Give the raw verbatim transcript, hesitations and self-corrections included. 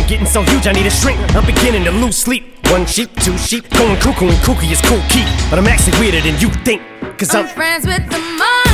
getting so huge I need a shrink. I'm beginning to lose sleep. One sheep, two sheep, going cuckoo and kooky is cool key. But I'm actually weirder than you think, cause I'm, I'm friends with the mob.